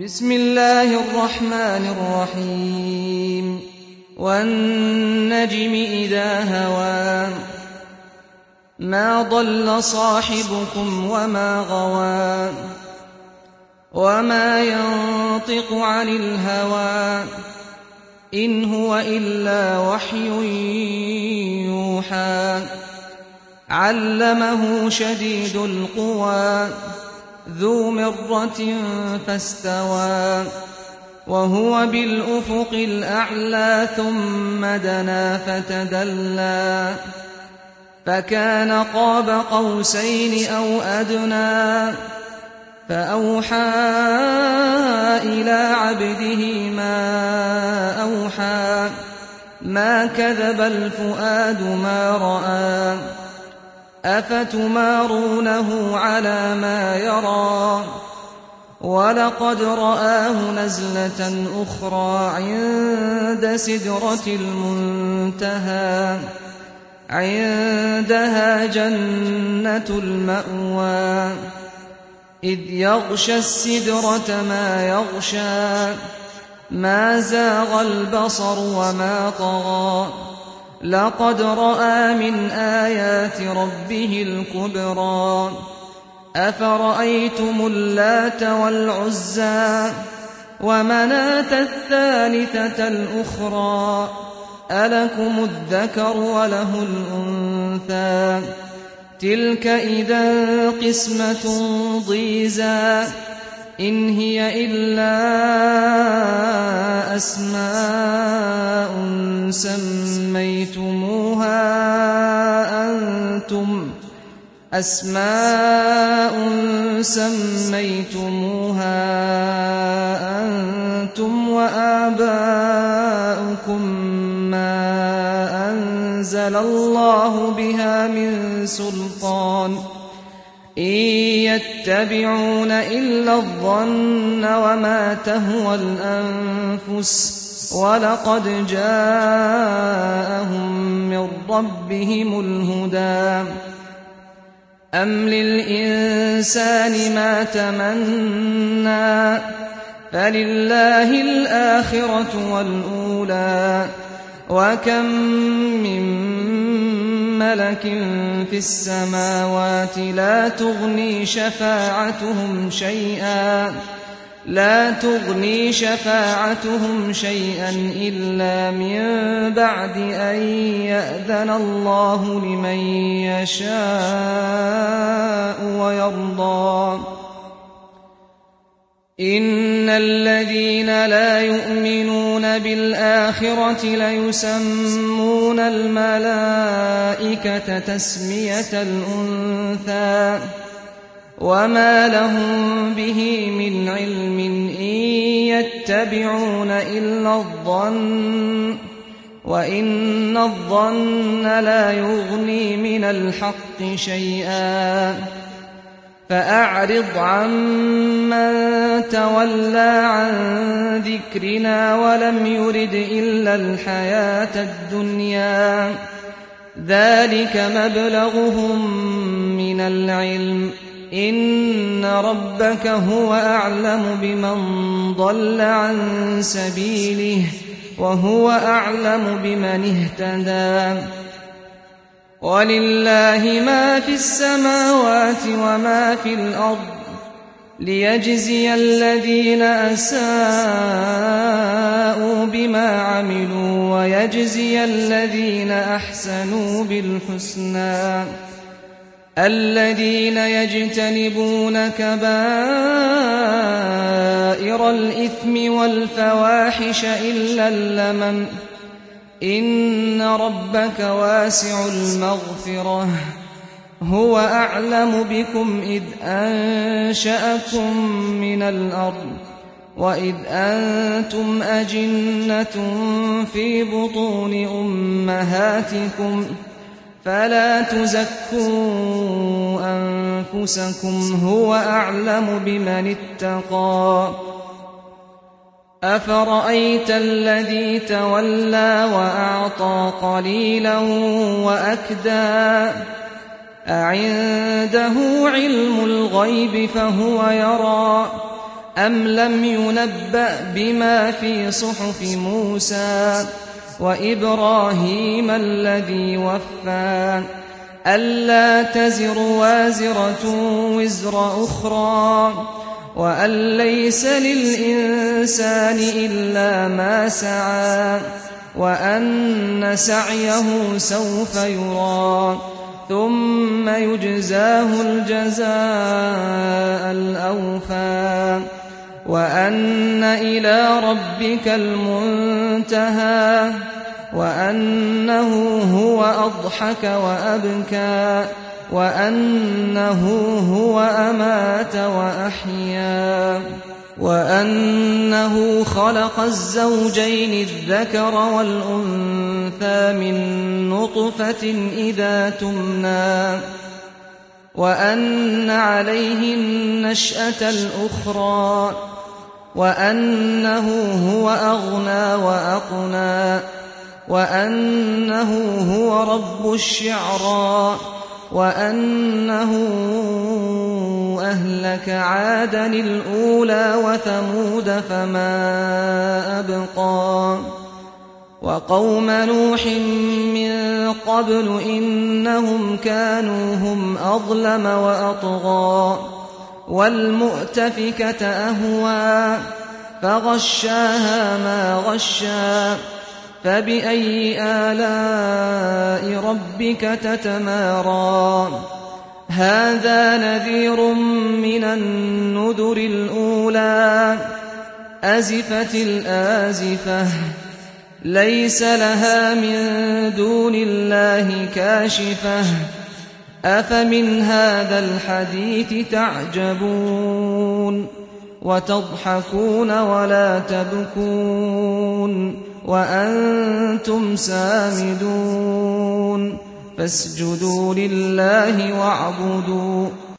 بسم الله الرحمن الرحيم والنجم إذا هوى ما ضل صاحبكم وما غوى وما ينطق عن الهوى إن هو إلا وحي يوحى علمه شديد القوى ذو مرة فاستوى وهو بالأفق الأعلى ثم دنا فتدلى فكان قاب قوسين أو أدنى فأوحى إلى عبده ما أوحى ما كذب الفؤاد ما رأى أفتمارونه على ما يرى ولقد رآه نزلة أخرى عند سدرة المنتهى عندها جنة المأوى إذ يغشى السدرة ما يغشى ما زاغ البصر وما طغى لقد رأى من آيات ربه الكبرى أفرأيتم اللات والعزى ومناة الثالثة الأخرى ألكم الذكر وله الأنثى تلك إذا قسمة ضيزى إن هي إلا أسماء سميتموها أنتم وآباؤكم ما أنزل الله بها من سلطان إن يتبعون إلا الظن وما تهوى الأنفس ولقد جاءهم من ربهم الهدى أم للإنسان ما تمنى فلله الآخرة والأولى وكم من ملك في السماوات لا تغني شفاعتهم شيئا إلا من بعد أن يأذن الله لمن يشاء ويرضى إن الذين لا يؤمنون بالآخرة ليسمون الملائكة تسمية الأنثى وما لهم به من علم إن يتبعون إلا الظن وإن الظن لا يغني من الحق شيئا فأعرض عمن تولى عن ذكرنا ولم يرد إلا الحياة الدنيا ذلك مبلغهم من العلم إن ربك هو أعلم بمن ضل عن سبيله وهو أعلم بمن اهتدى ولله ما في السماوات وما في الأرض ليجزي الذين أساءوا بما عملوا ويجزي الذين أحسنوا بالحسنى الذين يجتنبون كبائر الإثم والفواحش إلا اللمم إن ربك واسع المغفرة هو أعلم بكم إذ أنشأكم من الأرض وإذ أنتم أجنة في بطون أمهاتكم فلا تزكوا أنفسكم هو أعلم بمن اتقى أفرأيت الذي تولى وأعطى قليلا وأكدى أعنده علم الغيب فهو يرى أَمْ لَمْ يُنَبَّأْ بِمَا فِي صُحُفِ مُوسَىٰ وَإِبْرَاهِيمَ الَّذِي وَفَّىٰ أَلَّا تَزِرُ وَازِرَةٌ وِزْرَ أُخْرَىٰ وَأَن لَّيْسَ لِلْإِنسَانِ إِلَّا مَا سَعَىٰ وَأَنَّ سَعْيَهُ سَوْفَ يُرَىٰ ثُمَّ يُجْزَاهُ الْجَزَاءَ الْأَوْفَىٰ وَأَنَّ إِلَىٰ رَبِّكَ الْمُنتَهَىٰ وَأَنَّهُ هُوَ أَضْحَكَ وَأَبْكَىٰ وَأَنَّهُ هُوَ أَمَاتَ وَأَحْيَا وَأَنَّهُ خَلَقَ الزَّوْجَيْنِ الذَّكَرَ وَالْأُنثَىٰ مِن نُّطْفَةٍ إِذَا تُمْنَىٰ وَأَنَّ عَلَيْهِ النَّشْأَةَ الْأُخْرَىٰ وَأَنَّهُ هُوَ أَغْنَىٰ وَأَقْنَىٰ وَأَنَّهُ هُوَ رَبُّ الشِّعْرَىٰ وَأَنَّهُ أَهْلَكَ عَادًا الْأُولَىٰ وَثَمُودَ فَمَا أَبْقَىٰ وَقَوْمَ نُوحٍ مِّن قَبْلُ إِنَّهُمْ كَانُوا هُمْ أَظْلَمَ وَأَطْغَىٰ وَالْمُؤْتَفِكَةَ أَهْوَىٰ فَغَشَّاهَا مَا غَشَّىٰ فَبِأَيِّ آلَاءِ رَبِّكَ تَتَمَارَىٰ هَٰذَا نَذِيرٌ مِّنَ النُّذُرِ الْأُولَىٰ أَزِفَتِ الْآزِفَةُ لَيْسَ لَهَا مِن دُونِ اللَّهِ كَاشِفَةٌ أَفَمِنْ هَٰذَا الْحَدِيثِ تَعْجَبُونَ وَتَضْحَكُونَ وَلَا تَبْكُونَ وَأَنتُمْ سَامِدُونَ فَاسْجُدُوا لِلَّهِ وَاعْبُدُوا